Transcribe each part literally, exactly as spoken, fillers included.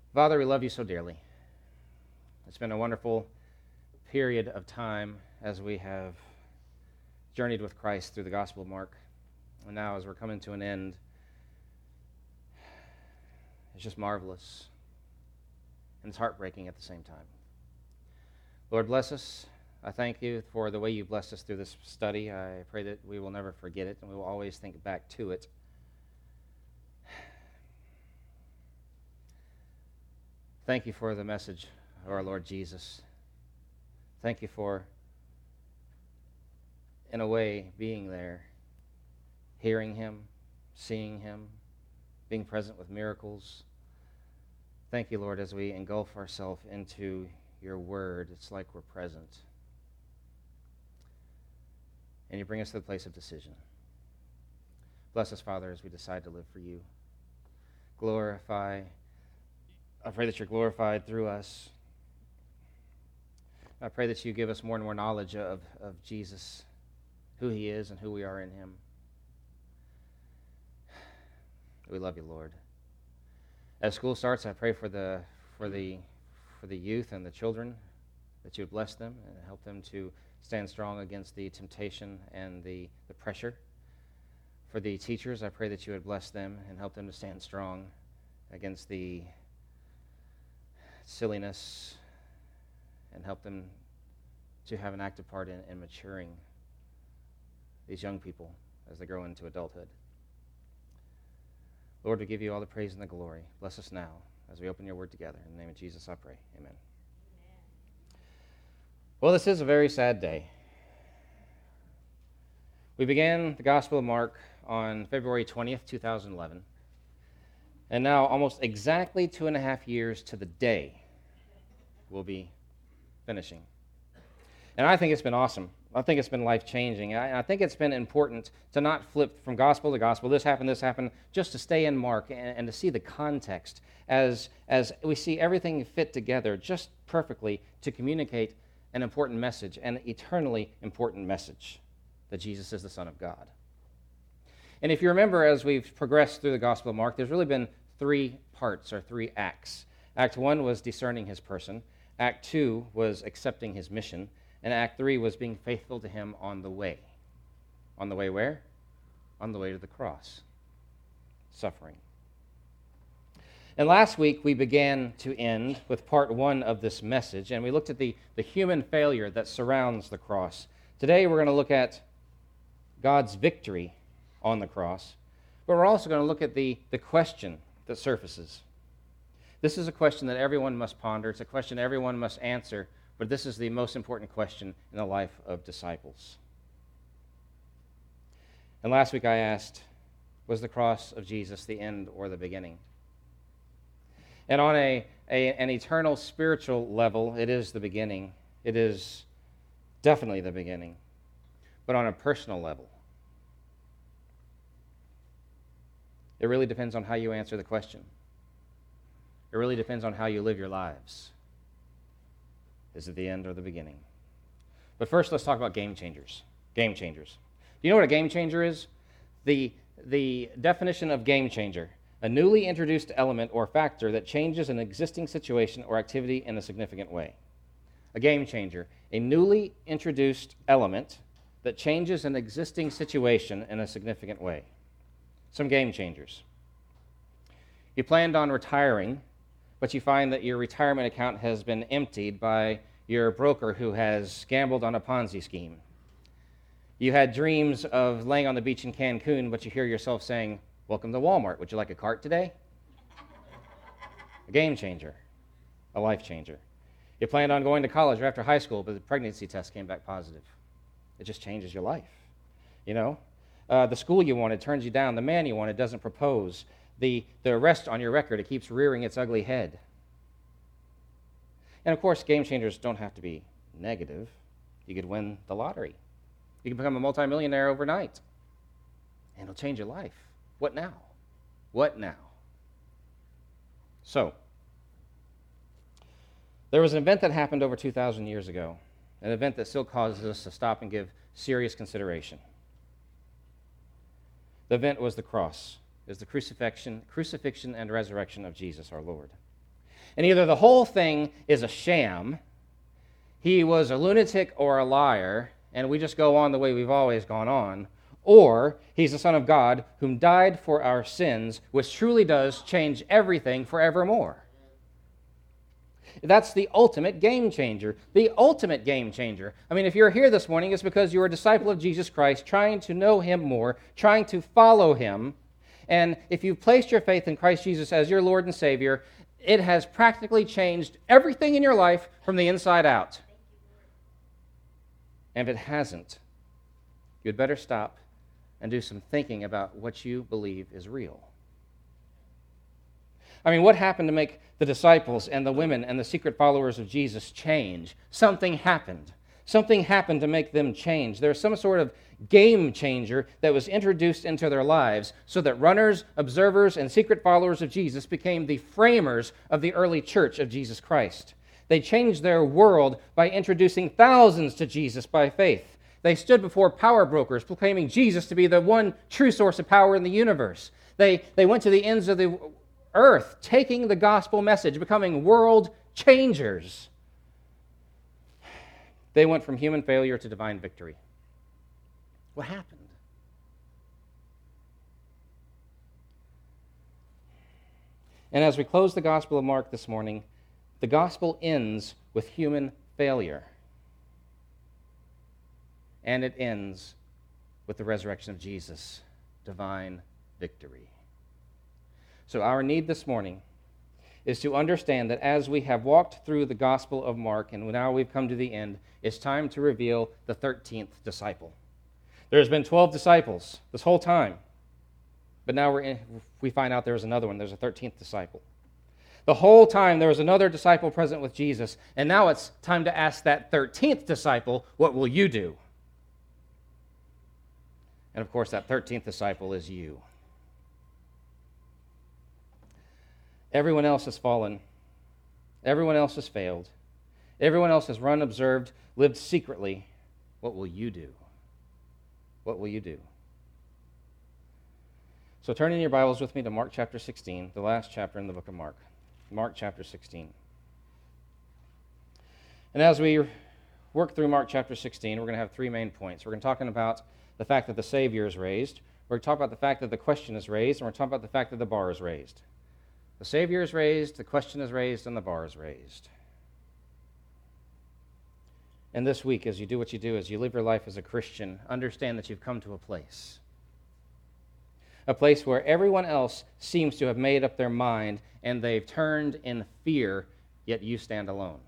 Father, we love you so dearly. It's been a wonderful period of time as we have journeyed with Christ through the Gospel of Mark. And now as we're coming to an end, it's just marvelous. And it's heartbreaking at the same time. Lord, bless us. I thank you for the way you blessed us through this study. I pray that we will never forget it and we will always think back to it. Thank you for the message of our Lord Jesus. Thank you for, in a way, being there, hearing him, seeing him, being present with miracles. Thank you, Lord, as we engulf ourselves into your word. It's like we're present. And you bring us to the place of decision. Bless us, Father, as we decide to live for you. Glorify I pray that you're glorified through us. I pray that you give us more and more knowledge of, of Jesus, who he is and who we are in him. We love you, Lord. As school starts, I pray for the for the for the youth and the children, that you would bless them and help them to stand strong against the temptation and the, the pressure. For the teachers, I pray that you would bless them and help them to stand strong against the silliness, and help them to have an active part in, in maturing these young people as they grow into adulthood. Lord, we give you all the praise and the glory. Bless us now as we open your word together. In the name of Jesus, I pray. Amen. Amen. Well, this is a very sad day. We began the Gospel of Mark on February twentieth, two thousand eleven. And now, almost exactly two and a half years to the day, we'll be finishing. And I think it's been awesome. I think it's been life-changing. I, I think it's been important to not flip from gospel to gospel. This happened, this happened, just to stay in Mark and, and to see the context as, as we see everything fit together just perfectly to communicate an important message, an eternally important message, that Jesus is the Son of God. And if you remember, as we've progressed through the Gospel of Mark, there's really been three parts or three acts. Act one was discerning his person. Act two was accepting his mission. And Act three was being faithful to him on the way. On the way where? On the way to the cross. Suffering. And last week we began to end with part one of this message, and we looked at the, the human failure that surrounds the cross. Today we're going to look at God's victory on the cross, but we're also going to look at the, the question that surfaces. This is a question that everyone must ponder. It's a question everyone must answer, but this is the most important question in the life of disciples. And last week I asked, was the cross of Jesus the end or the beginning? And on a, a an eternal spiritual level, it is the beginning. It is definitely the beginning. But on a personal level, it really depends on how you answer the question. It really depends on how you live your lives. Is it the end or the beginning? But first, let's talk about game changers. Game changers. Do you know what a game changer is? The, the definition of game changer: a newly introduced element or factor that changes an existing situation or activity in a significant way. A game changer, a newly introduced element that changes an existing situation in a significant way. Some game changers. You planned on retiring, but you find that your retirement account has been emptied by your broker who has gambled on a Ponzi scheme. You had dreams of laying on the beach in Cancun, but you hear yourself saying, "Welcome to Walmart. Would you like a cart today?" A game changer, a life changer. You planned on going to college or after high school, but the pregnancy test came back positive. It just changes your life, you know? Uh, the school you wanted turns you down. The man you wanted doesn't propose. The, the arrest on your record, it keeps rearing its ugly head. And of course, game changers don't have to be negative. You could win the lottery. You can become a multimillionaire overnight. And it'll change your life. What now? What now? So, there was an event that happened over two thousand years ago, an event that still causes us to stop and give serious consideration. The event was the cross, is the crucifixion, crucifixion and resurrection of Jesus our Lord. And either the whole thing is a sham, he was a lunatic or a liar, and we just go on the way we've always gone on, or he's the Son of God whom died for our sins, which truly does change everything forevermore. That's the ultimate game changer. The ultimate game changer. I mean, if you're here this morning, it's because you're a disciple of Jesus Christ, trying to know him more, trying to follow him. And if you've placed your faith in Christ Jesus as your Lord and Savior, it has practically changed everything in your life from the inside out. And if it hasn't, you'd better stop and do some thinking about what you believe is real. I mean, what happened to make the disciples and the women and the secret followers of Jesus change? Something happened. Something happened to make them change. There's some sort of game changer that was introduced into their lives so that runners, observers, and secret followers of Jesus became the framers of the early church of Jesus Christ. They changed their world by introducing thousands to Jesus by faith. They stood before power brokers proclaiming Jesus to be the one true source of power in the universe. They, they went to the ends of the earth, taking the gospel message, becoming world changers. They went from human failure to divine victory. What happened? And as we close the Gospel of Mark this morning, the gospel ends with human failure. And it ends with the resurrection of Jesus, divine victory. So our need this morning is to understand that as we have walked through the Gospel of Mark, and now we've come to the end, it's time to reveal the thirteenth disciple. There's been twelve disciples this whole time, but now we're in, we find out there's another one. There's a thirteenth disciple. The whole time there was another disciple present with Jesus, and now it's time to ask that thirteenth disciple, what will you do? And of course, that thirteenth disciple is you. Everyone else has fallen. Everyone else has failed. Everyone else has run, observed, lived secretly. What will you do? What will you do? So turn in your Bibles with me to Mark chapter sixteen, the last chapter in the book of Mark. Mark chapter sixteen. And as we work through Mark chapter sixteen, we're going to have three main points. We're going to talk about the fact that the Savior is raised. We're going to talk about the fact that the question is raised, and we're going to talk about the fact that the bar is raised. The Savior is raised, the question is raised, and the bar is raised. And this week, as you do what you do, as you live your life as a Christian, understand that you've come to a place. A place where everyone else seems to have made up their mind, and they've turned in fear, yet you stand alone.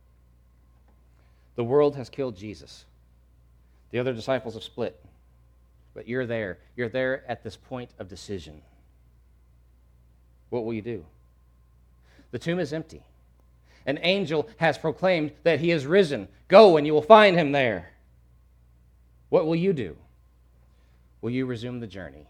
The world has killed Jesus. The other disciples have split. But you're there. You're there at this point of decision. What will you do? The tomb is empty. An angel has proclaimed that he is risen. Go and you will find him there. What will you do? Will you resume the journey?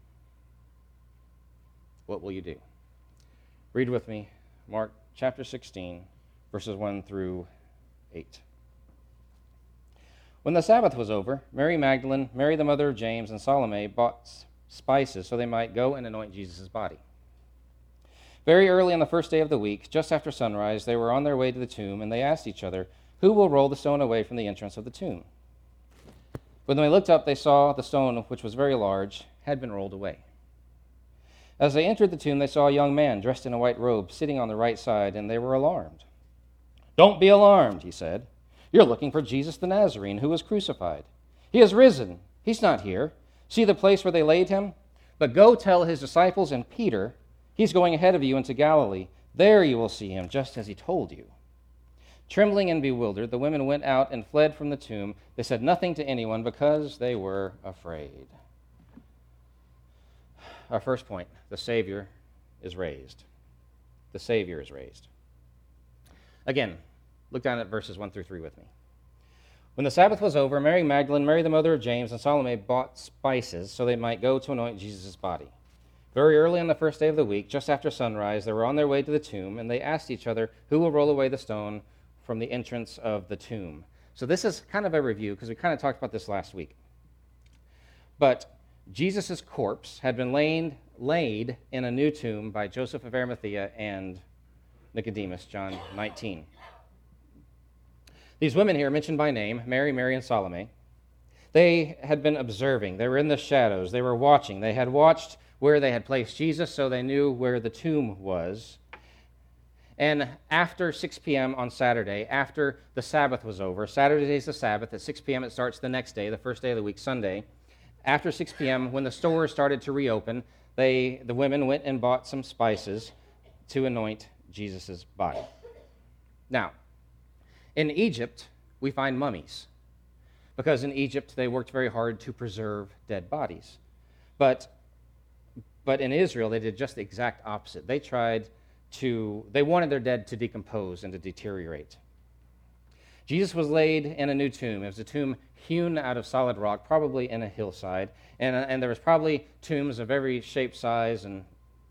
What will you do? Read with me Mark chapter sixteen, verses one through eight. When the Sabbath was over, Mary Magdalene, Mary the mother of James, and Salome bought spices so they might go and anoint Jesus' body. Very early on the first day of the week, just after sunrise, they were on their way to the tomb, and they asked each other, "Who will roll the stone away from the entrance of the tomb?" When they looked up, they saw the stone, which was very large, had been rolled away. As they entered the tomb, they saw a young man dressed in a white robe sitting on the right side, and they were alarmed. "Don't be alarmed," he said. "You're looking for Jesus the Nazarene, who was crucified. He has risen. He's not here. See the place where they laid him? But go tell his disciples and Peter, he's going ahead of you into Galilee. There you will see him, just as he told you." Trembling and bewildered, the women went out and fled from the tomb. They said nothing to anyone because they were afraid. Our first point, the Savior is raised. The Savior is raised. Again, look down at verses one through three with me. When the Sabbath was over, Mary Magdalene, Mary the mother of James, and Salome bought spices so they might go to anoint Jesus' body. Very early on the first day of the week, just after sunrise, they were on their way to the tomb, and they asked each other, "Who will roll away the stone from the entrance of the tomb?" So this is kind of a review, because we kind of talked about this last week. But Jesus' corpse had been laid, laid in a new tomb by Joseph of Arimathea and Nicodemus, John nineteen. These women here mentioned by name, Mary, Mary, and Salome, they had been observing. They were in the shadows. They were watching. They had watched where they had placed Jesus, so they knew where the tomb was. And after six p.m. on Saturday, after the Sabbath was over, Saturday is the Sabbath, at six p.m. it starts the next day, the first day of the week, Sunday. After six p.m., when the stores started to reopen, they, the women went and bought some spices to anoint Jesus' body. Now, in Egypt, we find mummies, because in Egypt they worked very hard to preserve dead bodies. But, but in Israel, they did just the exact opposite. They tried to, they wanted their dead to decompose and to deteriorate. Jesus was laid in a new tomb. It was a tomb hewn out of solid rock, probably in a hillside, and, and there was probably tombs of every shape, size, and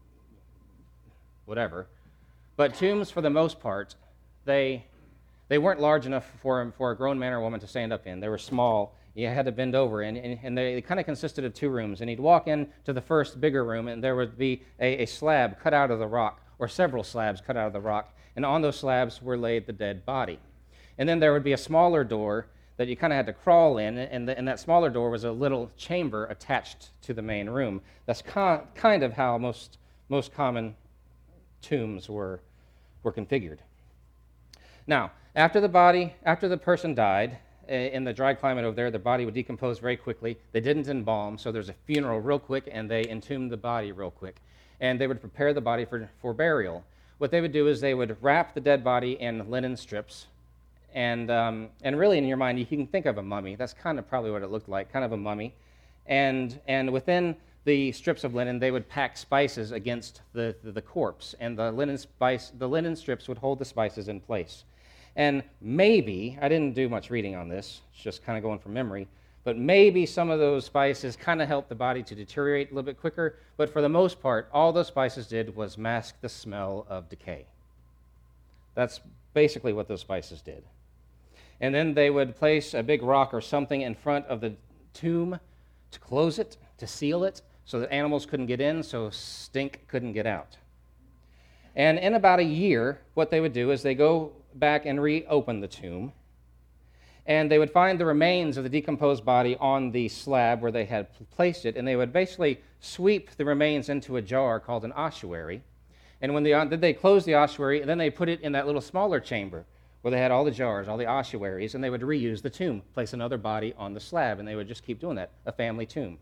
whatever. But tombs, for the most part, they they weren't large enough for, for a grown man or woman to stand up in. They were small. You had to bend over, and, and, and they, they kind of consisted of two rooms. And he'd walk into the first bigger room, and there would be a, a slab cut out of the rock, or several slabs cut out of the rock, and on those slabs were laid the dead body. And then there would be a smaller door that you kind of had to crawl in, and, the, and that smaller door was a little chamber attached to the main room. That's con- kind of how most most common tombs were were configured. Now, after the body, after the person died, in the dry climate over there, the body would decompose very quickly. They didn't embalm, so there's a funeral real quick, and they entombed the body real quick. And they would prepare the body for, for burial. What they would do is they would wrap the dead body in linen strips, and um, and really in your mind, you can think of a mummy. That's kind of probably what it looked like, kind of a mummy. And and within the strips of linen, they would pack spices against the, the, the corpse, and the linen spice the linen strips would hold the spices in place. And maybe, I didn't do much reading on this, it's just kind of going from memory, but maybe some of those spices kind of helped the body to deteriorate a little bit quicker, but for the most part, all those spices did was mask the smell of decay. That's basically what those spices did. And then they would place a big rock or something in front of the tomb to close it, to seal it, so that animals couldn't get in, so stink couldn't get out. And in about a year, what they would do is they go back and reopen the tomb, and they would find the remains of the decomposed body on the slab where they had placed it, and they would basically sweep the remains into a jar called an ossuary. And when they, then they closed the ossuary, and then they put it in that little smaller chamber where they had all the jars, all the ossuaries, and they would reuse the tomb, place another body on the slab, and they would just keep doing that, a family tomb.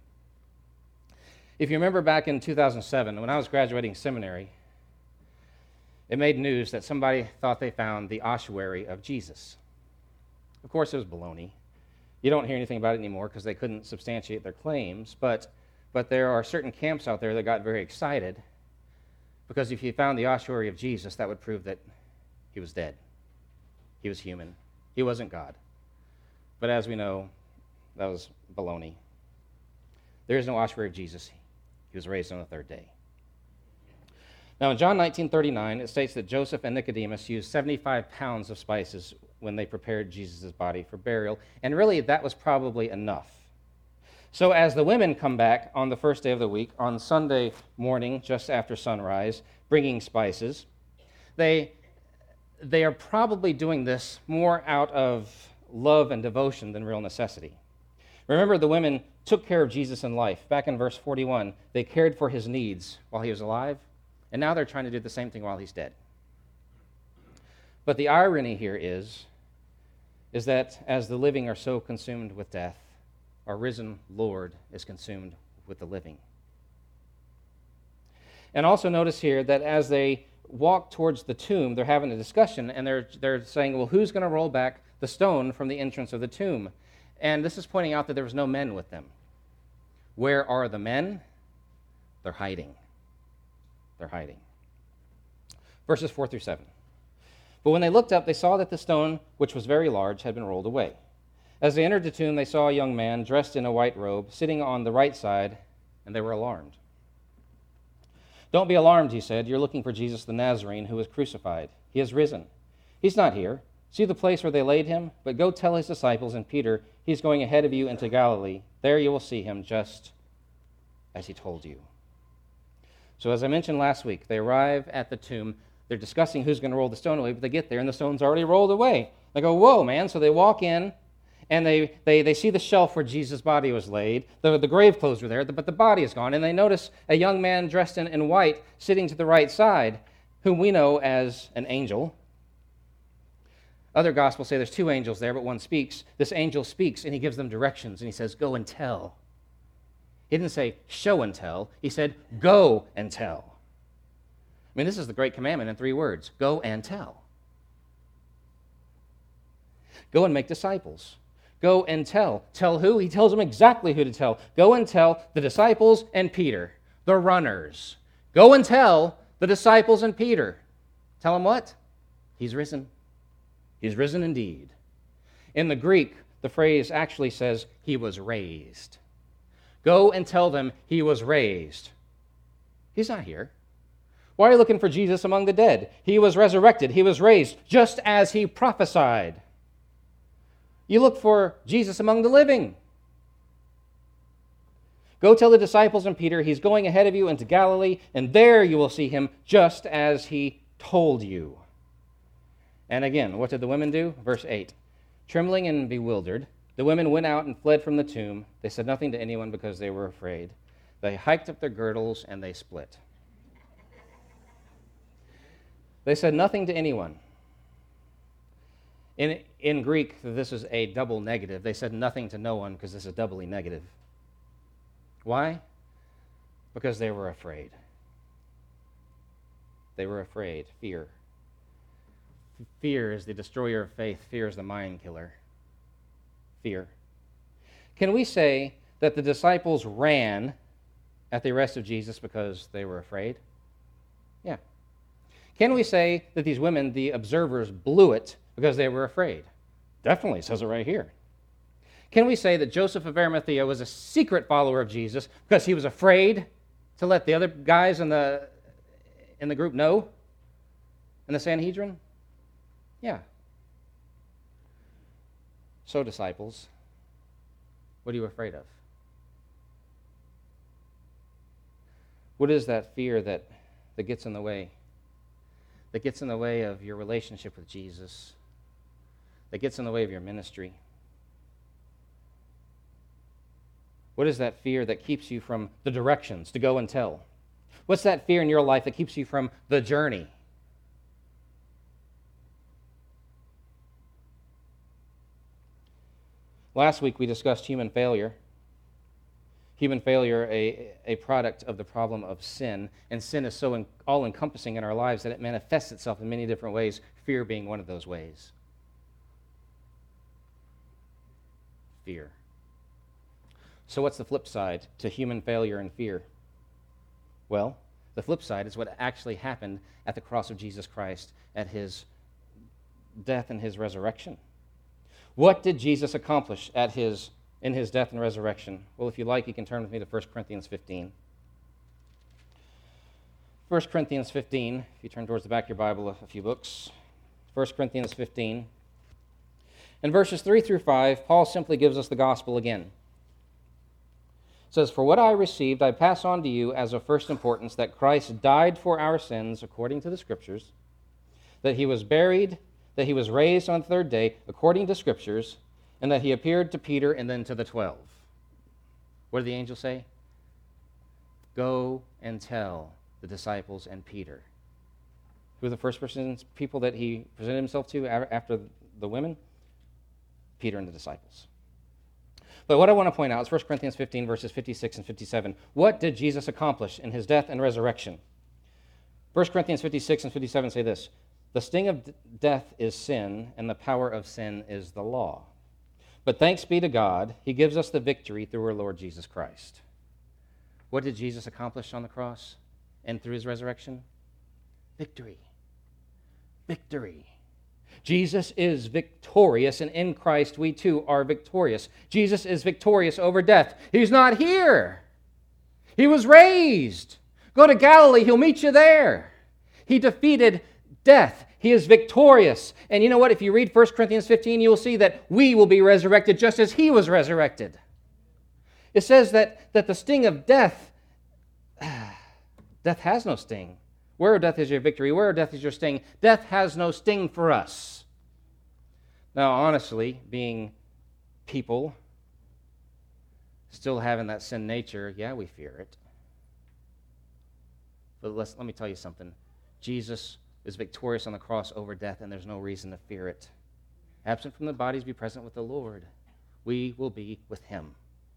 If you remember back in two thousand seven, when I was graduating seminary, it made news that somebody thought they found the ossuary of Jesus. Of course, it was baloney. You don't hear anything about it anymore because they couldn't substantiate their claims, but, but there are certain camps out there that got very excited because if you found the ossuary of Jesus, that would prove that he was dead. He was human. He wasn't God. But as we know, that was baloney. There is no ossuary of Jesus. He was raised on the third day. Now, in John nineteen thirty-nine, it states that Joseph and Nicodemus used seventy-five pounds of spices when they prepared Jesus' body for burial, and really that was probably enough. So as the women come back on the first day of the week, on Sunday morning, just after sunrise, bringing spices, they, they are probably doing this more out of love and devotion than real necessity. Remember, the women took care of Jesus in life. Back in verse forty-one, they cared for his needs while he was alive, and now they're trying to do the same thing while he's dead. But the irony here is, is that as the living are so consumed with death, our risen Lord is consumed with the living. And also notice here that as they walk towards the tomb, they're having a discussion, and they're, they're saying, well, who's going to roll back the stone from the entrance of the tomb? And this is pointing out that there was no men with them. Where are the men? They're hiding. They're hiding. Verses four through seven. But when they looked up, they saw that the stone, which was very large, had been rolled away. As they entered the tomb, they saw a young man dressed in a white robe, sitting on the right side, and they were alarmed. Don't be alarmed, he said. You're looking for Jesus the Nazarene, who was crucified. He has risen. He's not here. See the place where they laid him? But go tell his disciples and Peter, he's going ahead of you into Galilee. There you will see him, just as he told you. So as I mentioned last week, they arrive at the tomb. They're discussing who's going to roll the stone away, but they get there and the stone's already rolled away. They go, whoa, man. So they walk in and they, they, they see the shelf where Jesus' body was laid. The, the grave clothes were there, but the body is gone. And they notice a young man dressed in, in white sitting to the right side, whom we know as an angel. Other gospels say there's two angels there, but one speaks. This angel speaks, and he gives them directions, and he says, go and tell. He didn't say, show and tell. He said, go and tell. I mean, this is the great commandment in three words. Go and tell. Go and make disciples. Go and tell. Tell who? He tells them exactly who to tell. Go and tell the disciples and Peter, the runners. Go and tell the disciples and Peter. Tell them what? He's risen. He's risen indeed. In the Greek, the phrase actually says, he was raised. Go and tell them he was raised. He's not here. Why are you looking for Jesus among the dead? He was resurrected. He was raised, just as he prophesied. You look for Jesus among the living. Go tell the disciples and Peter, he's going ahead of you into Galilee, and there you will see him just as he told you. And again, what did the women do? Verse eight. Trembling and bewildered, the women went out and fled from the tomb. They said nothing to anyone because they were afraid. They hiked up their girdles and they split. They said nothing to anyone. In, in Greek, this is a double negative. They said nothing to no one because this is doubly negative. Why? Because they were afraid. They were afraid. Fear. Fear is the destroyer of faith. Fear is the mind killer. Fear. Can we say that the disciples ran at the arrest of Jesus because they were afraid? Yeah. Can we say that these women, the observers, blew it because they were afraid? Definitely, it says it right here. Can we say that Joseph of Arimathea was a secret follower of Jesus because he was afraid to let the other guys in the, in the group know? In the Sanhedrin? Yeah. So, disciples, what are you afraid of? What is that fear that, that gets in the way? That gets in the way of your relationship with Jesus? That gets in the way of your ministry? What is that fear that keeps you from the directions to go and tell? What's that fear in your life that keeps you from the journey? Last week we discussed human failure. Human failure, a, a product of the problem of sin. And sin is so in, all-encompassing in our lives that it manifests itself in many different ways, fear being one of those ways. Fear. So what's the flip side to human failure and fear? Well, the flip side is what actually happened at the cross of Jesus Christ at his death and his resurrection. What did Jesus accomplish at his in his death and resurrection? Well, if you like, you can turn with me to First Corinthians fifteen. First Corinthians fifteen, if you turn towards the back of your Bible a few books. First Corinthians fifteen. In verses three through five, Paul simply gives us the gospel again. It says, "For what I received I pass on to you as of first importance, that Christ died for our sins according to the Scriptures, that he was buried, that he was raised on the third day according to Scriptures, and that he appeared to Peter and then to the twelve." What did the angel say? Go and tell the disciples and Peter. Who were the first persons, people that he presented himself to after the women? Peter and the disciples. But what I want to point out is First Corinthians fifteen, verses fifty-six and fifty-seven. What did Jesus accomplish in his death and resurrection? First Corinthians fifty-six and fifty-seven say this: "The sting of death is sin, and the power of sin is the law. But thanks be to God, he gives us the victory through our Lord Jesus Christ." What did Jesus accomplish on the cross and through his resurrection? Victory. Victory. Jesus is victorious, and in Christ we too are victorious. Jesus is victorious over death. He's not here. He was raised. Go to Galilee, he'll meet you there. He defeated death. He is victorious. And you know what? If you read First Corinthians fifteen, you will see that we will be resurrected just as he was resurrected. It says that, that the sting of death, death has no sting. Where, O death, is your victory? Where, O death, is your sting? Death has no sting for us. Now, honestly, being people, still having that sin nature, yeah, we fear it. But let's, let me tell you something. Jesus is victorious on the cross over death, and there's no reason to fear it. Absent from the bodies, be present with the Lord. We will be with him.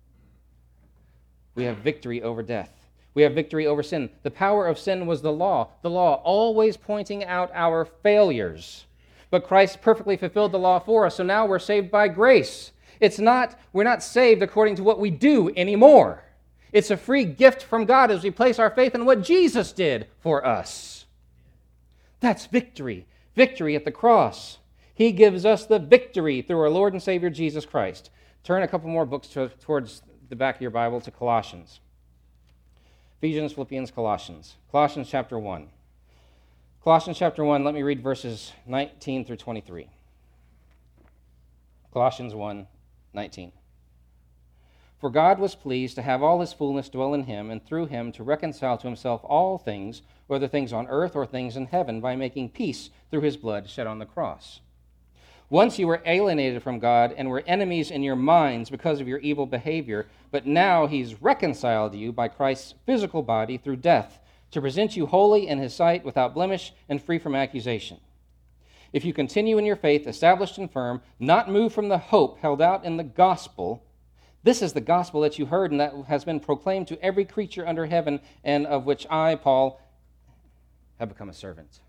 We have victory over death. We have victory over sin. The power of sin was the law. The law always pointing out our failures. But Christ perfectly fulfilled the law for us, so now we're saved by grace. It's not, we're not saved according to what we do anymore. It's a free gift from God as we place our faith in what Jesus did for us. That's victory. Victory at the cross. He gives us the victory through our Lord and Savior Jesus Christ. Turn a couple more books to, towards the back of your Bible to Colossians. Ephesians, Philippians, Colossians. Colossians chapter one. Colossians chapter one, let me read verses nineteen through twenty-three. Colossians one, nineteen. For God was pleased to have all his fullness dwell in him, and through him to reconcile to himself all things, whether things on earth or things in heaven, by making peace through his blood shed on the cross. Once you were alienated from God and were enemies in your minds because of your evil behavior, but now he's reconciled you by Christ's physical body through death, to present you holy in his sight, without blemish and free from accusation. If you continue in your faith, established and firm, not moved from the hope held out in the gospel, this is the gospel that you heard and that has been proclaimed to every creature under heaven, and of which I, Paul, have become a servant.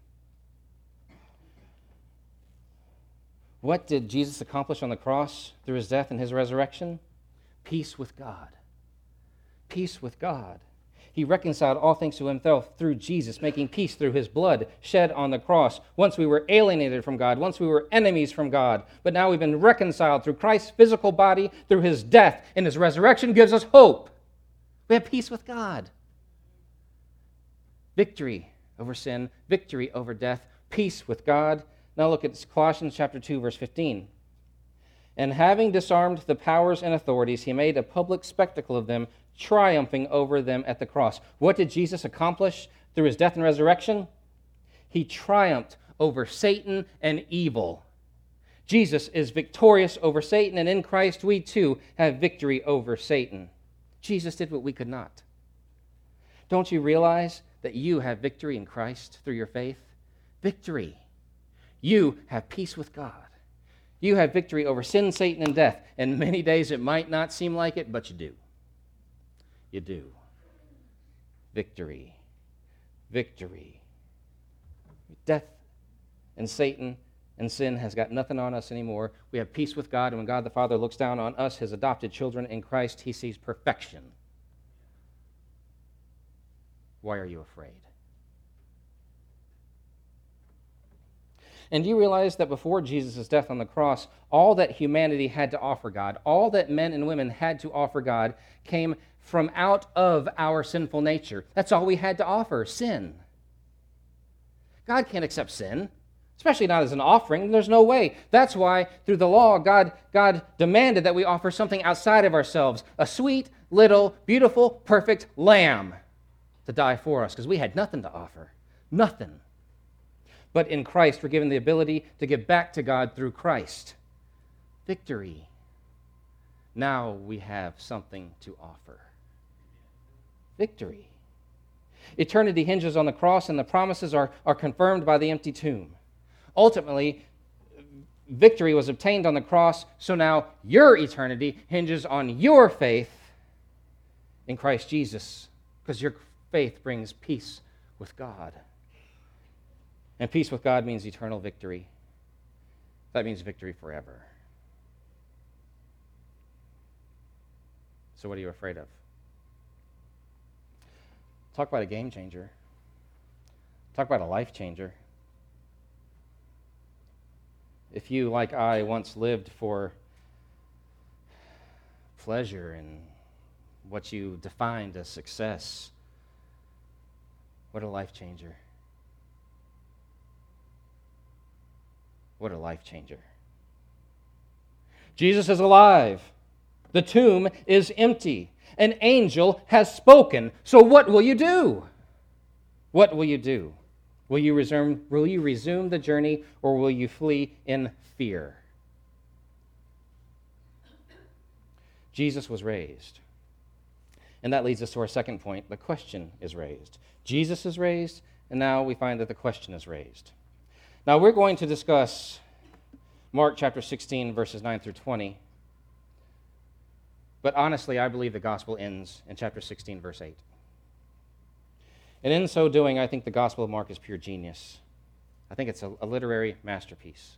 What did Jesus accomplish on the cross through his death and his resurrection? Peace with God. Peace with God. He reconciled all things to himself through Jesus, making peace through his blood shed on the cross. Once we were alienated from God, once we were enemies from God, but now we've been reconciled through Christ's physical body, through his death, and his resurrection gives us hope. We have peace with God. Victory over sin, victory over death, peace with God. Now look at Colossians chapter two, verse fifteen. And having disarmed the powers and authorities, he made a public spectacle of them, triumphing over them at the cross. What did Jesus accomplish through his death and resurrection? He triumphed over Satan and evil. Jesus is victorious over Satan, and in Christ we too have victory over Satan. Jesus did what we could not. Don't you realize that you have victory in Christ through your faith? Victory. You have peace with God. You have victory over sin, Satan, and death. And many days it might not seem like it, but you do. You do. Victory. Victory. Death and Satan and sin has got nothing on us anymore. We have peace with God, and when God the Father looks down on us, his adopted children in Christ, he sees perfection. Why are you afraid? And do you realize that before Jesus' death on the cross, all that humanity had to offer God, all that men and women had to offer God, came from out of our sinful nature? That's all we had to offer, sin. God can't accept sin, especially not as an offering. There's no way. That's why, through the law, God, God demanded that we offer something outside of ourselves, a sweet, little, beautiful, perfect lamb to die for us, because we had nothing to offer. Nothing. But in Christ, we're given the ability to give back to God through Christ. Victory. Now we have something to offer. Victory. Eternity hinges on the cross, and the promises are, are confirmed by the empty tomb. Ultimately, victory was obtained on the cross, so now your eternity hinges on your faith in Christ Jesus, because your faith brings peace with God. And peace with God means eternal victory. That means victory forever. So what are you afraid of? Talk about a game changer. Talk about a life changer. If you, like I, once lived for pleasure and what you defined as success, what a life changer. What a life changer. Jesus is alive. The tomb is empty. An angel has spoken. So what will you do? What will you do? Will you resume, will you resume the journey, or will you flee in fear? Jesus was raised. And that leads us to our second point. The question is raised. Jesus is raised, and now we find that the question is raised. Now we're going to discuss Mark chapter sixteen, verses nine through twenty. But honestly, I believe the gospel ends in chapter sixteen, verse eight. And in so doing, I think the Gospel of Mark is pure genius. I think it's a, a literary masterpiece.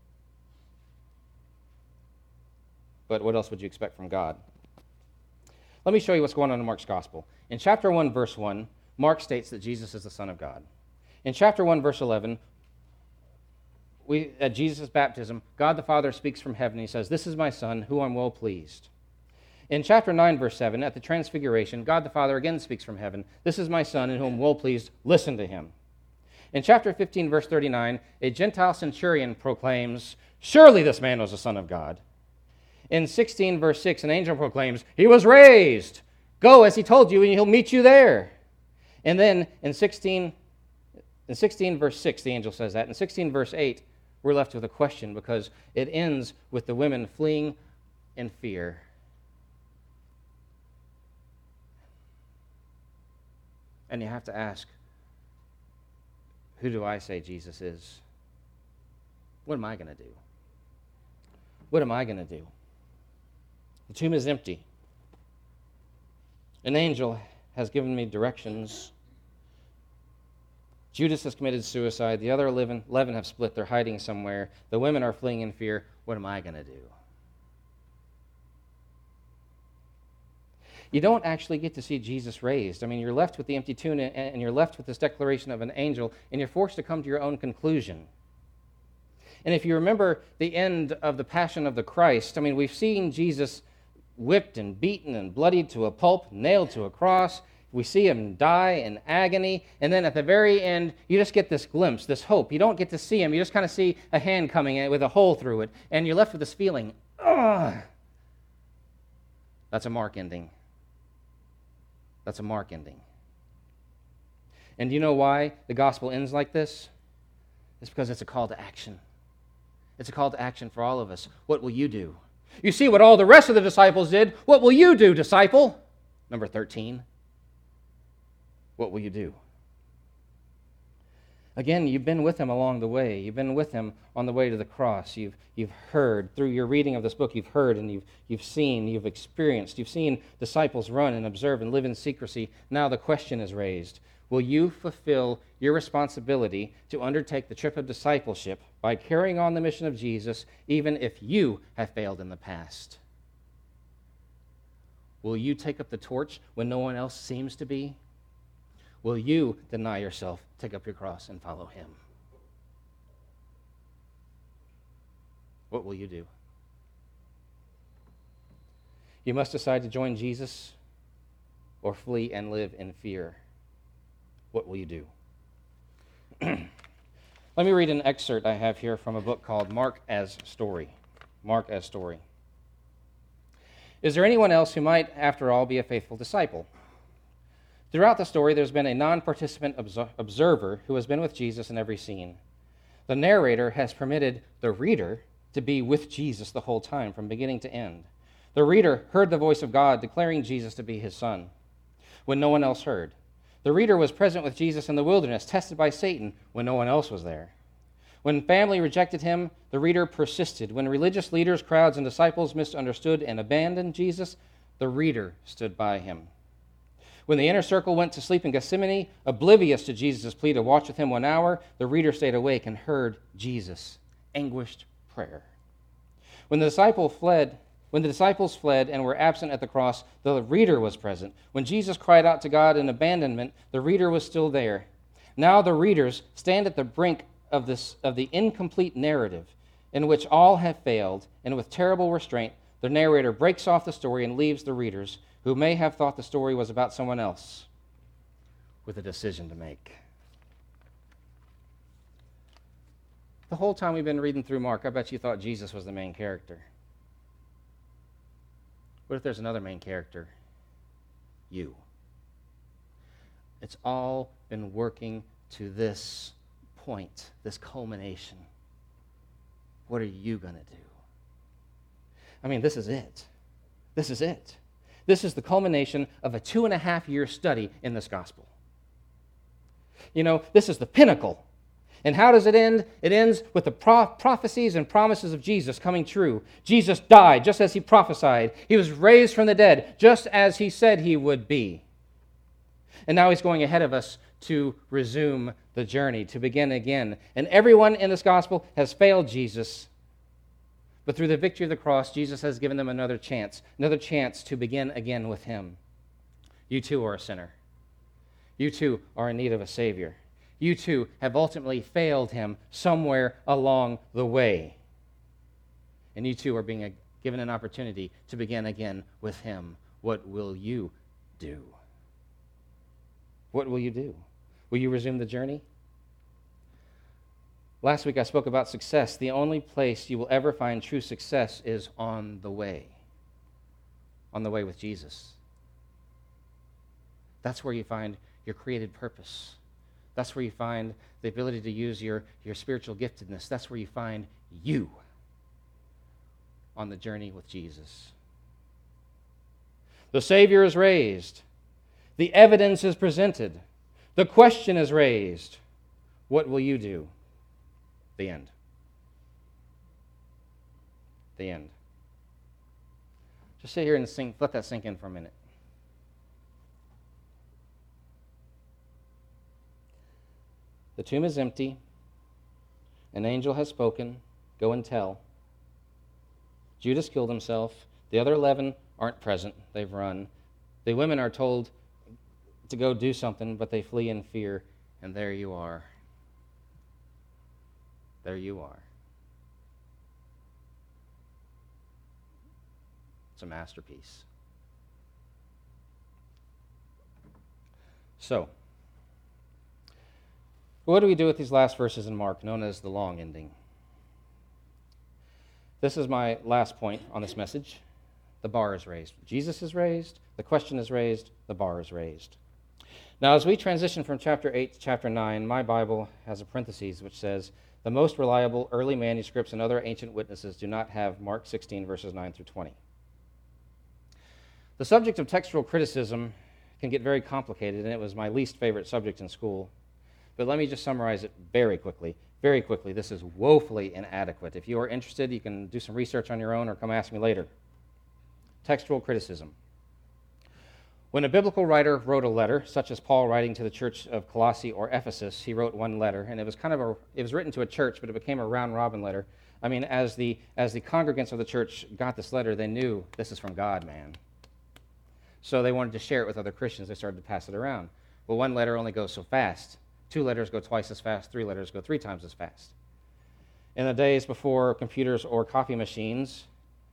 But what else would you expect from God? Let me show you what's going on in Mark's Gospel. In chapter one, verse one, Mark states that Jesus is the Son of God. In chapter one, verse eleven, we, at Jesus' baptism, God the Father speaks from heaven. He says, "This is my Son, who I'm well pleased." In chapter nine, verse seven, at the Transfiguration, God the Father again speaks from heaven. "This is my Son, in whom I'm well pleased. Listen to him." In chapter fifteen, verse thirty-nine, a Gentile centurion proclaims, "Surely this man was the Son of God." In sixteen, verse six, an angel proclaims, "He was raised. Go as he told you, and he'll meet you there." And then in sixteen, in sixteen, verse six, the angel says that. In sixteen, verse eight, we're left with a question because it ends with the women fleeing in fear. And you have to ask, who do I say Jesus is? What am I going to do? What am I going to do? The tomb is empty. An angel has given me directions. Judas has committed suicide. The other eleven, eleven have split. They're hiding somewhere. The women are fleeing in fear. What am I going to do? You don't actually get to see Jesus raised. I mean, you're left with the empty tomb, and you're left with this declaration of an angel, and you're forced to come to your own conclusion. And if you remember the end of the Passion of the Christ, I mean, we've seen Jesus whipped and beaten and bloodied to a pulp, nailed to a cross. We see him die in agony, and then at the very end, you just get this glimpse, this hope. You don't get to see him. You just kind of see a hand coming in with a hole through it, and you're left with this feeling, ugh. That's a Mark ending. That's a Mark ending. And do you know why the gospel ends like this? It's because it's a call to action. It's a call to action for all of us. What will you do? You see what all the rest of the disciples did. What will you do, disciple? Number thirteen. What will you do? Again, you've been with him along the way. You've been with him on the way to the cross. You've, you've heard, through your reading of this book, you've heard and you've, you've seen, you've experienced. You've seen disciples run and observe and live in secrecy. Now the question is raised. Will you fulfill your responsibility to undertake the trip of discipleship by carrying on the mission of Jesus, even if you have failed in the past? Will you take up the torch when no one else seems to be? Will you deny yourself, take up your cross, and follow him? What will you do? You must decide to join Jesus or flee and live in fear. What will you do? Let me read an excerpt I have here from a book called Mark as Story. Mark as Story. Is there anyone else who might, after all, be a faithful disciple? Throughout the story, there's been a non-participant observer who has been with Jesus in every scene. The narrator has permitted the reader to be with Jesus the whole time, from beginning to end. The reader heard the voice of God declaring Jesus to be his son when no one else heard. The reader was present with Jesus in the wilderness, tested by Satan when no one else was there. When family rejected him, the reader persisted. When religious leaders, crowds, and disciples misunderstood and abandoned Jesus, the reader stood by him. When the inner circle went to sleep in Gethsemane, oblivious to Jesus' plea to watch with him one hour, the reader stayed awake and heard Jesus' anguished prayer. When the disciple fled, when the disciples fled and were absent at the cross, the reader was present. When Jesus cried out to God in abandonment, the reader was still there. Now the readers stand at the brink of this of the incomplete narrative in which all have failed, and with terrible restraint, the narrator breaks off the story and leaves the readers, who may have thought the story was about someone else, with a decision to make. The whole time we've been reading through Mark, I bet you thought Jesus was the main character. What if there's another main character? You. It's all been working to this point, this culmination. What are you going to do? I mean, this is it. This is it. This is the culmination of a two and a half year study in this gospel. You know, this is the pinnacle. And how does it end? It ends with the pro- prophecies and promises of Jesus coming true. Jesus died just as he prophesied. He was raised from the dead just as he said he would be. And now he's going ahead of us to resume the journey, to begin again. And everyone in this gospel has failed Jesus. But through the victory of the cross, Jesus has given them another chance, another chance to begin again with him. You too are a sinner. You too are in need of a Savior. You too have ultimately failed him somewhere along the way. And you too are being a, given an opportunity to begin again with him. What will you do? What will you do? Will you resume the journey? Last week I spoke about success. The only place you will ever find true success is on the way. On the way with Jesus. That's where you find your created purpose. That's where you find the ability to use your, your spiritual giftedness. That's where you find you on the journey with Jesus. The Savior is raised. The evidence is presented. The question is raised. What will you do? The end. The end. Just sit here and sink, let that sink in for a minute. The tomb is empty. An angel has spoken. Go and tell. Judas killed himself. The other eleven aren't present. They've run. The women are told to go do something, but they flee in fear. And there you are. There you are. It's a masterpiece. So, what do we do with these last verses in Mark, known as the long ending? This is my last point on this message. The bar is raised. Jesus is raised, the question is raised, the bar is raised. Now, as we transition from chapter eight to chapter nine, my Bible has a parenthesis which says, the most reliable early manuscripts and other ancient witnesses do not have Mark sixteen, verses nine through twenty. The subject of textual criticism can get very complicated, and it was my least favorite subject in school. But let me just summarize it very quickly. Very quickly, this is woefully inadequate. If you are interested, you can do some research on your own or come ask me later. Textual criticism. When a biblical writer wrote a letter, such as Paul writing to the church of Colossae or Ephesus, he wrote one letter, and it was kind of a, it was written to a church, but it became a round-robin letter. I mean, as the as the congregants of the church got this letter, they knew this is from God, man. So they wanted to share it with other Christians. They started to pass it around. Well, one letter only goes so fast. Two letters go twice as fast. Three letters go three times as fast. In the days before computers or copy machines,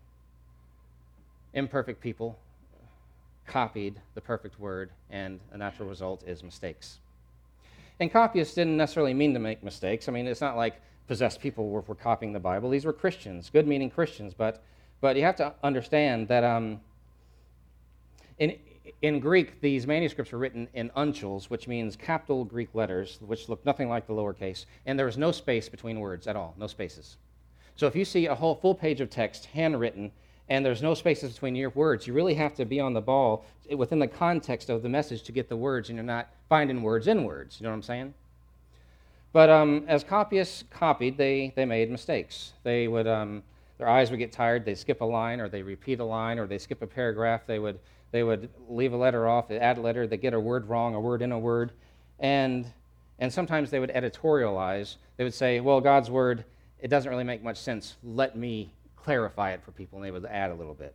imperfect people copied the perfect word, and a natural result is mistakes. And copyists didn't necessarily mean to make mistakes. I mean, it's not like possessed people were, were copying the Bible. These were Christians, good-meaning Christians, but but you have to understand that um, in in Greek, these manuscripts were written in uncials, which means capital Greek letters, which look nothing like the lowercase, and there was no space between words at all, no spaces. So if you see a whole full page of text, handwritten, and there's no spaces between your words, you really have to be on the ball within the context of the message to get the words, and you're not finding words in words. You know what I'm saying? But um, as copyists copied, they, they made mistakes. They would um, their eyes would get tired. They'd skip a line, or they repeat a line, or they skip a paragraph. They would they would leave a letter off. They add a letter. They get a word wrong, a word in a word, and and sometimes they would editorialize. They would say, "Well, God's word, it doesn't really make much sense. Let me clarify it for people," and they would add a little bit.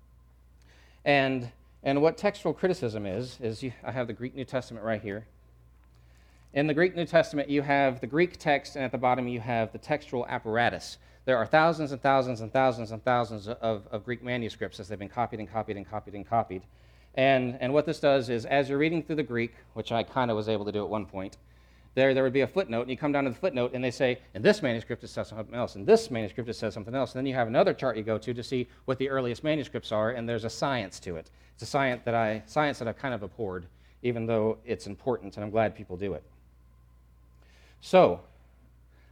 And and what textual criticism is, is you, I have the Greek New Testament right here. In the Greek New Testament, you have the Greek text, and at the bottom you have the textual apparatus. There are thousands and thousands and thousands and thousands of, of Greek manuscripts as they've been copied and copied and copied and copied. And, and what this does is, as you're reading through the Greek, which I kind of was able to do at one point, There, there would be a footnote, and you come down to the footnote, and they say, in this manuscript it says something else, in this manuscript it says something else. And then you have another chart you go to to see what the earliest manuscripts are, and there's a science to it. It's a science that I science that I've kind of abhorred, even though it's important, and I'm glad people do it. So,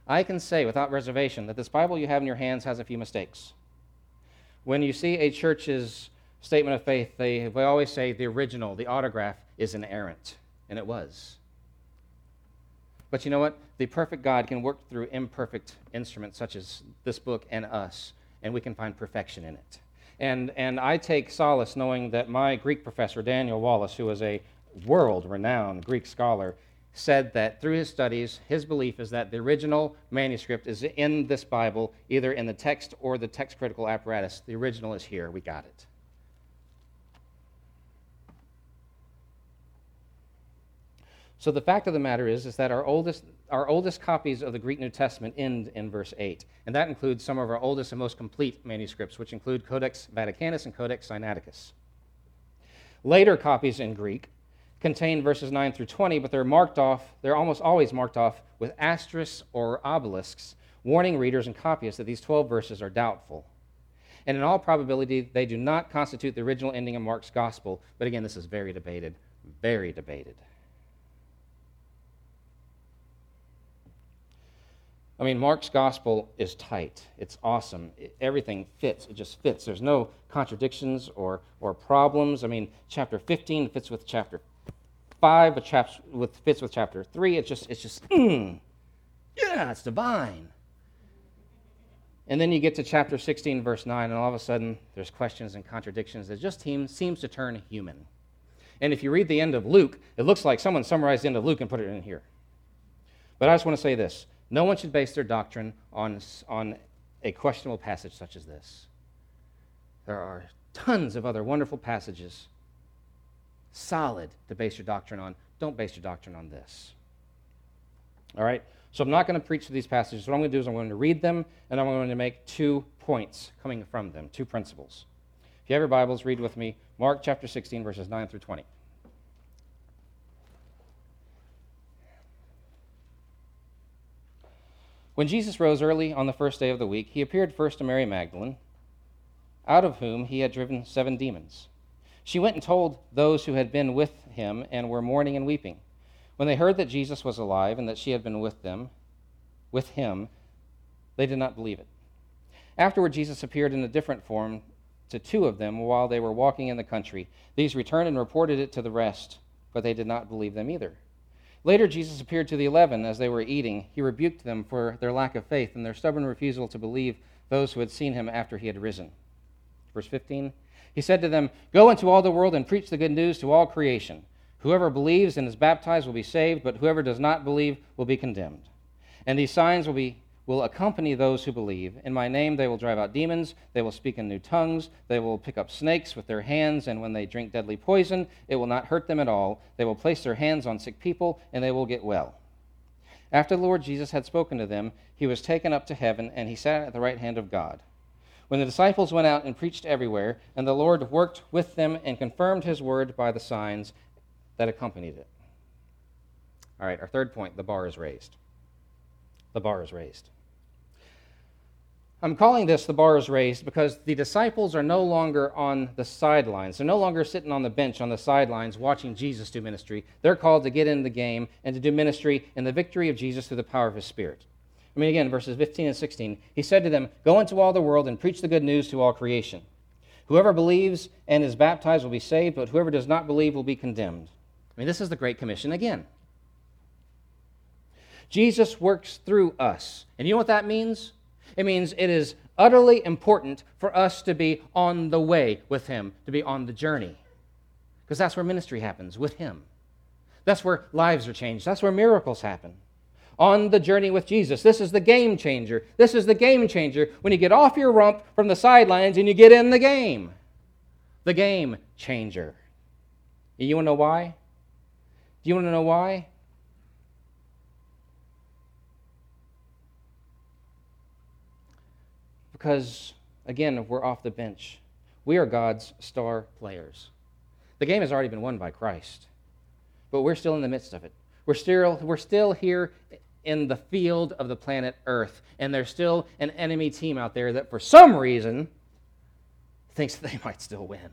I can say without reservation that this Bible you have in your hands has a few mistakes. When you see a church's statement of faith, they, they always say the original, the autograph, is inerrant, and it was. But you know what? The perfect God can work through imperfect instruments such as this book and us, and we can find perfection in it. And, and I take solace knowing that my Greek professor, Daniel Wallace, who was a world-renowned Greek scholar, said that through his studies, his belief is that the original manuscript is in this Bible, either in the text or the text-critical apparatus. The original is here. We got it. So the fact of the matter is, is that our oldest, our oldest copies of the Greek New Testament end in verse eight, and that includes some of our oldest and most complete manuscripts, which include Codex Vaticanus and Codex Sinaiticus. Later copies in Greek contain verses nine through twenty, but they're marked off, they're almost always marked off with asterisks or obelisks, warning readers and copyists that these twelve verses are doubtful. And in all probability, they do not constitute the original ending of Mark's gospel, but again, this is very debated, very debated. I mean, Mark's gospel is tight. It's awesome. It, everything fits. It just fits. There's no contradictions or, or problems. I mean, chapter fifteen fits with chapter five, but chaps, with, fits with chapter three. It's just, it's just, mm, yeah, it's divine. And then you get to chapter sixteen, verse nine, and all of a sudden there's questions and contradictions that just seem, seems to turn human. And if you read the end of Luke, it looks like someone summarized the end of Luke and put it in here. But I just want to say this. No one should base their doctrine on, on a questionable passage such as this. There are tons of other wonderful passages, solid, to base your doctrine on. Don't base your doctrine on this. All right? So I'm not going to preach to these passages. What I'm going to do is I'm going to read them, and I'm going to make two points coming from them, two principles. If you have your Bibles, read with me Mark chapter sixteen, verses nine through twenty. When Jesus rose early on the first day of the week, he appeared first to Mary Magdalene, out of whom he had driven seven demons. She went and told those who had been with him and were mourning and weeping. When they heard that Jesus was alive and that she had been with them, with him, they did not believe it. Afterward, Jesus appeared in a different form to two of them while they were walking in the country. These returned and reported it to the rest, but they did not believe them either. Later, Jesus appeared to the eleven as they were eating. He rebuked them for their lack of faith and their stubborn refusal to believe those who had seen him after he had risen. Verse fifteen, he said to them, "Go into all the world and preach the good news to all creation. Whoever believes and is baptized will be saved, but whoever does not believe will be condemned. And these signs will be will accompany those who believe. In my name they will drive out demons, they will speak in new tongues, they will pick up snakes with their hands, and when they drink deadly poison, it will not hurt them at all. They will place their hands on sick people, and they will get well." After the Lord Jesus had spoken to them, he was taken up to heaven, and he sat at the right hand of God. When the disciples went out and preached everywhere, and the Lord worked with them and confirmed his word by the signs that accompanied it. All right, our third point, the bar is raised. The bar is raised. I'm calling this the bar is raised because the disciples are no longer on the sidelines. They're no longer sitting on the bench on the sidelines watching Jesus do ministry. They're called to get in the game and to do ministry in the victory of Jesus through the power of his Spirit. I mean, again, verses fifteen and sixteen, he said to them, "Go into all the world and preach the good news to all creation. Whoever believes and is baptized will be saved, but whoever does not believe will be condemned." I mean, this is the Great Commission again. Jesus works through us. And you know what that means? It means it is utterly important for us to be on the way with him, to be on the journey. Because that's where ministry happens, with him. That's where lives are changed. That's where miracles happen. On the journey with Jesus. This is the game changer. This is the game changer when you get off your rump from the sidelines and you get in the game. The game changer. You want to know why? Do you want to know why? Because, again, we're off the bench. We are God's star players. The game has already been won by Christ, but we're still in the midst of it. We're still, we're still here in the field of the planet Earth, and there's still an enemy team out there that for some reason thinks they might still win.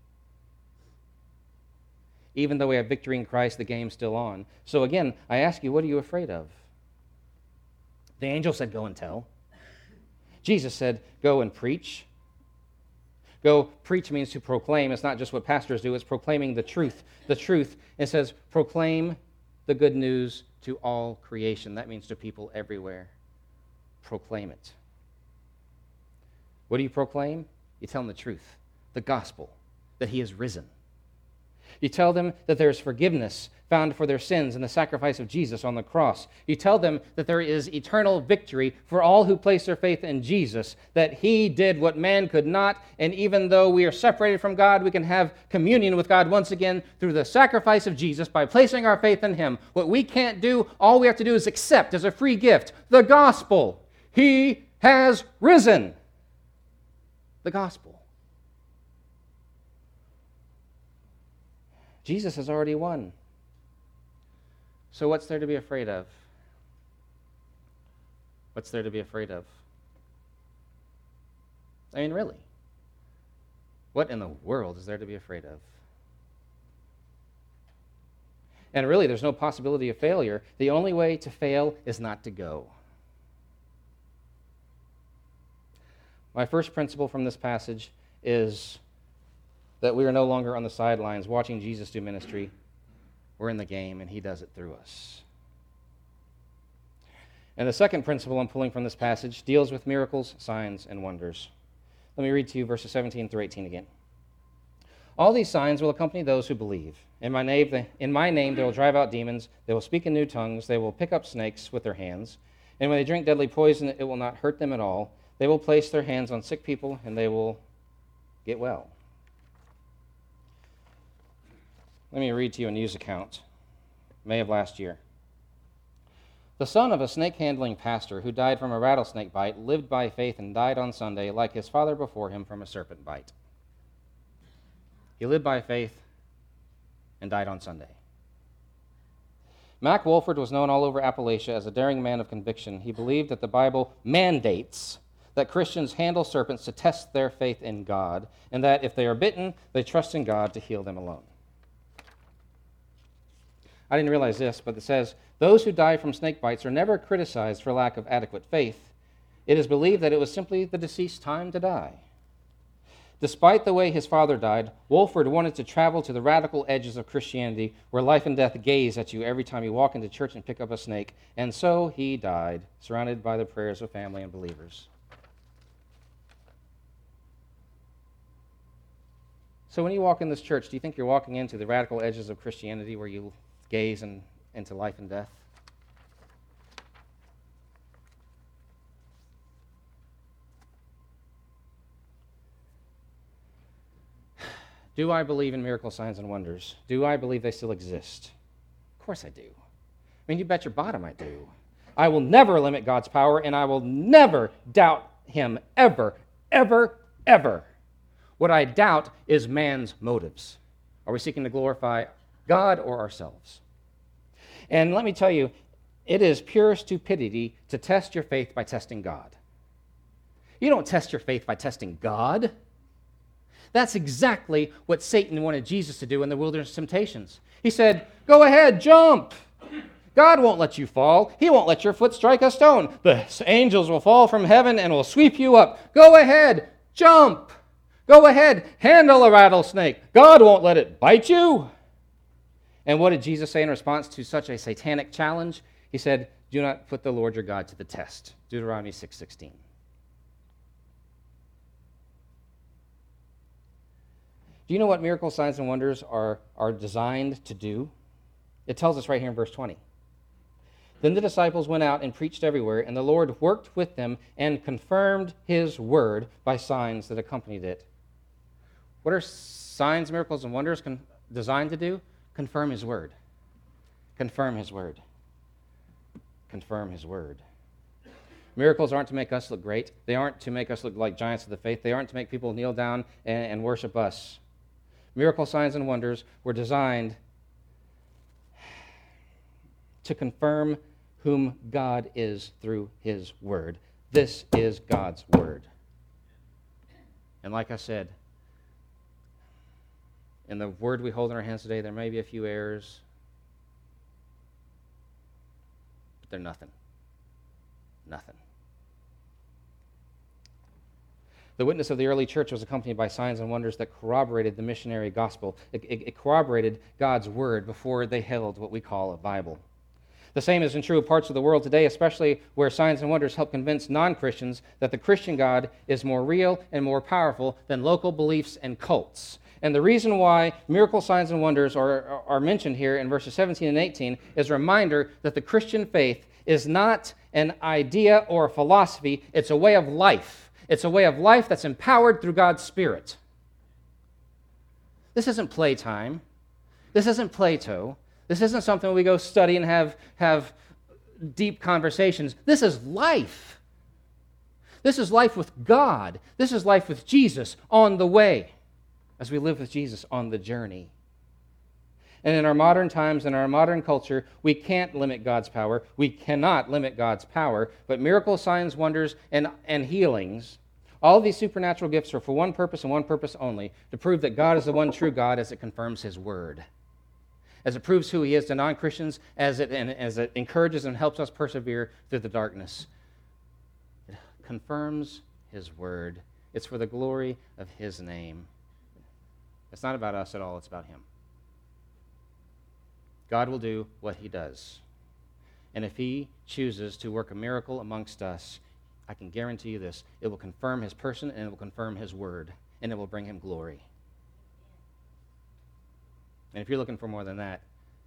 Even though we have victory in Christ, the game's still on. So again, I ask you, what are you afraid of? The angel said, go and tell. Jesus said, go and preach. Go preach means to proclaim. It's not just what pastors do, it's proclaiming the truth. The truth. It says, proclaim the good news to all creation. That means to people everywhere. Proclaim it. What do you proclaim? You tell them the truth, the gospel, that he is risen. You tell them that there is forgiveness found for their sins in the sacrifice of Jesus on the cross. You tell them that there is eternal victory for all who place their faith in Jesus, that he did what man could not, and even though we are separated from God, we can have communion with God once again through the sacrifice of Jesus by placing our faith in him. What we can't do, all we have to do is accept as a free gift the gospel. He has risen. The gospel. Jesus has already won. So what's there to be afraid of? What's there to be afraid of? I mean, really. What in the world is there to be afraid of? And really, there's no possibility of failure. The only way to fail is not to go. My first principle from this passage is that we are no longer on the sidelines watching Jesus do ministry. We're in the game, and he does it through us. And the second principle I'm pulling from this passage deals with miracles, signs, and wonders. Let me read to you verses seventeen through eighteen again. All these signs will accompany those who believe. In my name, they, in my name they will drive out demons. They will speak in new tongues. They will pick up snakes with their hands. And when they drink deadly poison, it will not hurt them at all. They will place their hands on sick people, and they will get well. Let me read to you a news account, May of last year. The son of a snake-handling pastor who died from a rattlesnake bite lived by faith and died on Sunday like his father before him from a serpent bite. He lived by faith and died on Sunday. Mac Wolford was known all over Appalachia as a daring man of conviction. He believed that the Bible mandates that Christians handle serpents to test their faith in God, and that if they are bitten, they trust in God to heal them alone. I didn't realize this, but it says, those who die from snake bites are never criticized for lack of adequate faith. It is believed that it was simply the deceased's time to die. Despite the way his father died, Wolford wanted to travel to the radical edges of Christianity where life and death gaze at you every time you walk into church and pick up a snake, and so he died, surrounded by the prayers of family and believers. So when you walk in this church, do you think you're walking into the radical edges of Christianity where you gaze and, into life and death? Do I believe in miracle signs and wonders? Do I believe they still exist? Of course I do. I mean, you bet your bottom I do. I will never limit God's power, and I will never doubt him, ever, ever, ever. What I doubt is man's motives. Are we seeking to glorify God or ourselves? And let me tell you, it is pure stupidity to test your faith by testing God. You don't test your faith by testing God. That's exactly what Satan wanted Jesus to do in the wilderness temptations. He said, go ahead, jump. God won't let you fall. He won't let your foot strike a stone. The angels will fall from heaven and will sweep you up. Go ahead, jump. Go ahead, handle a rattlesnake. God won't let it bite you. And what did Jesus say in response to such a satanic challenge? He said, do not put the Lord your God to the test. Deuteronomy six sixteen. Do you know what miracle signs and wonders are, are designed to do? It tells us right here in verse twenty. Then the disciples went out and preached everywhere, and the Lord worked with them and confirmed his word by signs that accompanied it. What are signs, miracles, and wonders con- designed to do? Confirm his word. Confirm his word. Confirm his word. Miracles aren't to make us look great. They aren't to make us look like giants of the faith. They aren't to make people kneel down and, and worship us. Miracle signs and wonders were designed to confirm whom God is through his word. This is God's word. And like I said, in the word we hold in our hands today, there may be a few errors, but they're nothing. nothing. The witness of the early church was accompanied by signs and wonders that corroborated the missionary gospel. It, it, it corroborated God's word before they held what we call a Bible. The same is true of parts of the world today, especially where signs and wonders help convince non-Christians that the Christian God is more real and more powerful than local beliefs and cults. And the reason why miracle signs and wonders are, are mentioned here in verses seventeen and eighteen is a reminder that the Christian faith is not an idea or a philosophy, it's a way of life. It's a way of life that's empowered through God's Spirit. This isn't playtime. This isn't Plato. This isn't something we go study and have, have deep conversations. This is life. This is life with God. This is life with Jesus on the way, as we live with Jesus on the journey. And in our modern times, in our modern culture, we can't limit God's power. We cannot limit God's power. But miracles, signs, wonders, and, and healings, all of these supernatural gifts are for one purpose and one purpose only, to prove that God is the one true God as it confirms His Word. As it proves who He is to non-Christians, as it, and as it encourages and helps us persevere through the darkness. It confirms His Word. It's for the glory of His name. It's not about us at all, it's about Him. God will do what He does. And if He chooses to work a miracle amongst us, I can guarantee you this, it will confirm His person and it will confirm His word, and it will bring Him glory. And if you're looking for more than that,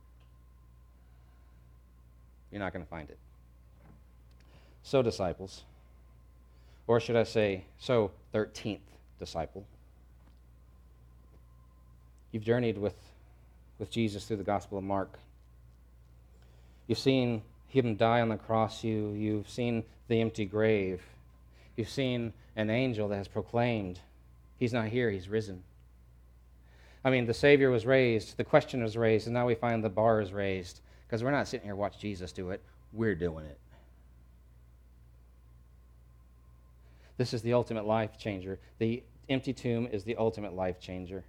you're not going to find it. So, disciples, or should I say, so thirteenth disciple, you've journeyed with with Jesus through the Gospel of Mark. You've seen Him die on the cross. You, you've seen the empty grave. You've seen an angel that has proclaimed, He's not here, He's risen. I mean, the Savior was raised, the question was raised, and now we find the bar is raised. Because we're not sitting here watching Jesus do it, we're doing it. This is the ultimate life changer. The empty tomb is the ultimate life changer.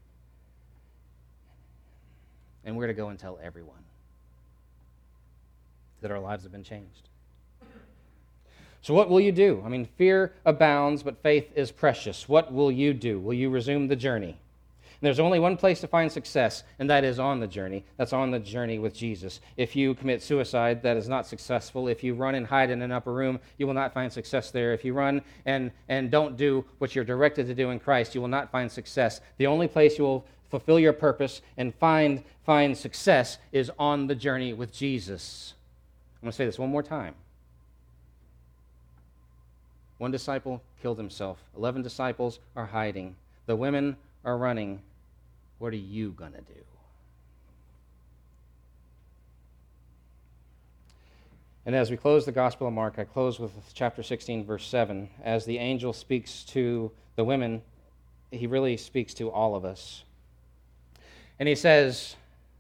And we're to go and tell everyone that our lives have been changed. So what will you do? I mean, fear abounds, but faith is precious. What will you do? Will you resume the journey? And there's only one place to find success, and that is on the journey. That's on the journey with Jesus. If you commit suicide, that is not successful. If you run and hide in an upper room, you will not find success there. If you run and, and don't do what you're directed to do in Christ, you will not find success. The only place you will fulfill your purpose and find, find success is on the journey with Jesus. I'm going to say this one more time. One disciple killed himself. Eleven disciples are hiding. The women are running. What are you going to do? And as we close the Gospel of Mark, I close with chapter sixteen, verse seven. As the angel speaks to the women, he really speaks to all of us. And he says,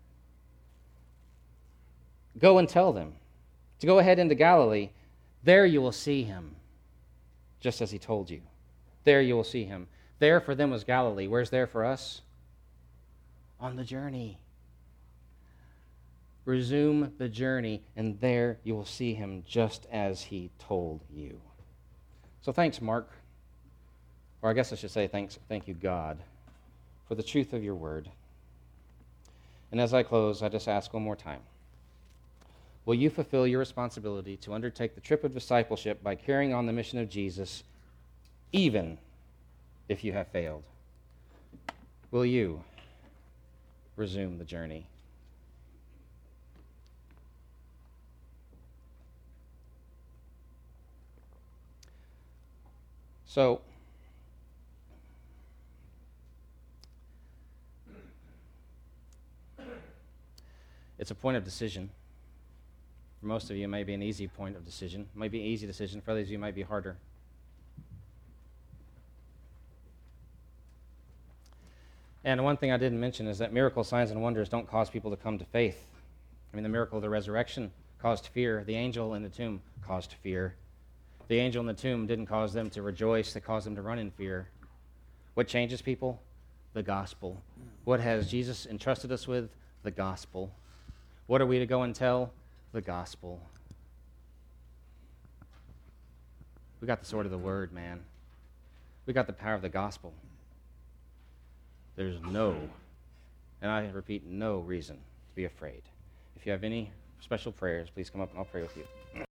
go and tell them to go ahead into Galilee. There you will see him, just as he told you. There you will see him. There for them was Galilee. Where's there for us? On the journey. Resume the journey, and there you will see him just as he told you. So thanks, Mark. Or I guess I should say thanks, thank you, God, for the truth of your word. And as I close, I just ask one more time. Will you fulfill your responsibility to undertake the trip of discipleship by carrying on the mission of Jesus, even if you have failed? Will you resume the journey? So, it's a point of decision. For most of you, it may be an easy point of decision. It might be an easy decision. For others of you, it might be harder. And one thing I didn't mention is that miracle signs and wonders don't cause people to come to faith. I mean, the miracle of the resurrection caused fear. The angel in the tomb caused fear. The angel in the tomb didn't cause them to rejoice. It caused them to run in fear. What changes people? The gospel. What has Jesus entrusted us with? The gospel. What are we to go and tell? The gospel. We got the sword of the word, man. We got the power of the gospel. There's no, and I repeat, no reason to be afraid. If you have any special prayers, please come up and I'll pray with you.